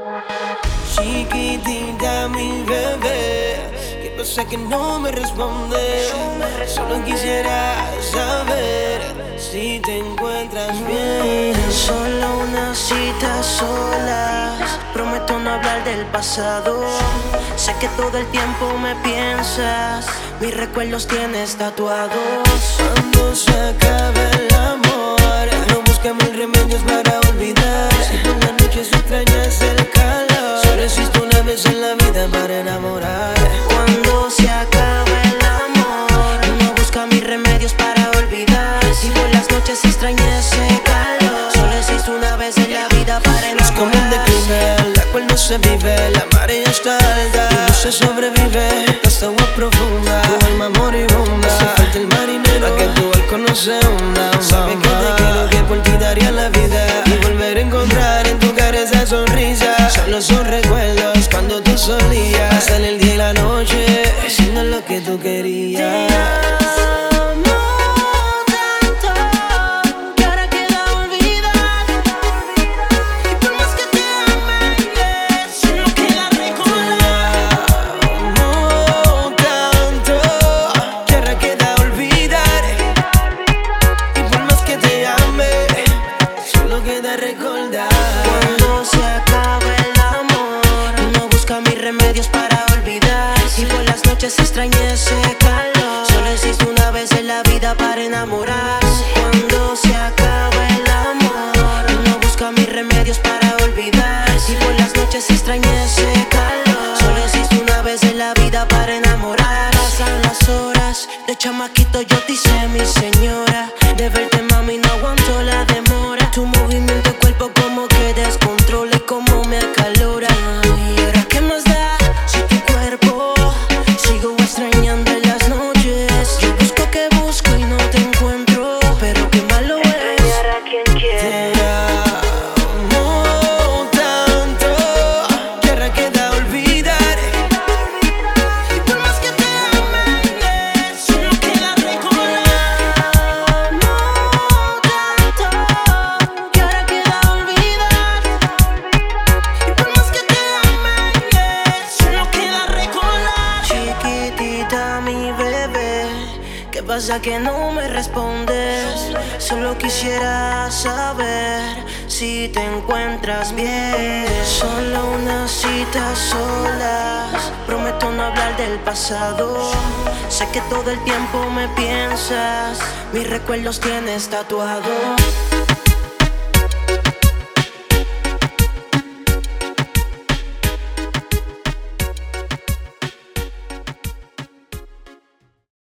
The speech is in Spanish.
Chiquitita, mi bebé, ¿qué pasa que no me respondes? Solo quisiera saber si te encuentras bien. Solo una cita a solas, prometo no hablar del pasado. Sé que todo el tiempo me piensas, mis recuerdos tienes tatuados. Cuando se acabe el amor, no buscamos remedios para olvidar. Si por la noche se extrañas el calor, solo existe una vez en la vida para enamorar. Cuando se acabe el amor, uno busca mis remedios para olvidar. Si por las noches se extraña ese calor, solo existe una vez en la vida para enamorar. Es como un declive, la cual no se vive. La marea está alta y no se sobrevive. Hasta agua profunda, tu alma moribunda. Hace falta el marinero para que tu barco no se hunda. Sabes que te quiero, que por ti daría la vida, y volver a encontrar en tu cara esa sonrisa. Solo son recuerdos cuando tú solías pasar el día y la noche haciendo lo que tú querías. Cuando se acabe el amor, uno busca mis remedios para olvidar. Si por las noches se extraña ese calor, solo existe una vez en la vida para enamorarse. Cuando se acabe el amor, uno busca mis remedios para olvidar. Si por las noches se extraña ese calor, solo existe una vez en la vida para enamorar. Pasan las horas, de chamaquito yo te hice mi señora. De verte mami no aguanto la demora. Tu movimiento de cuerpo como que descontrola y como me acalora. Y ahora qué más da si tu cuerpo sigo extrañando en las noches. Yo busco que busco y no te encuentro, pero qué malo es extrañar a quien quiere. Te amo tanto que ahora queda olvidar. Y por más que te ame, solo queda recordar. ¿Qué pasa que no me respondes? Solo quisiera saber si te encuentras bien. Solo una cita a solas, prometo no hablar del pasado. Sé que todo el tiempo me piensas, mis recuerdos tienes tatuados.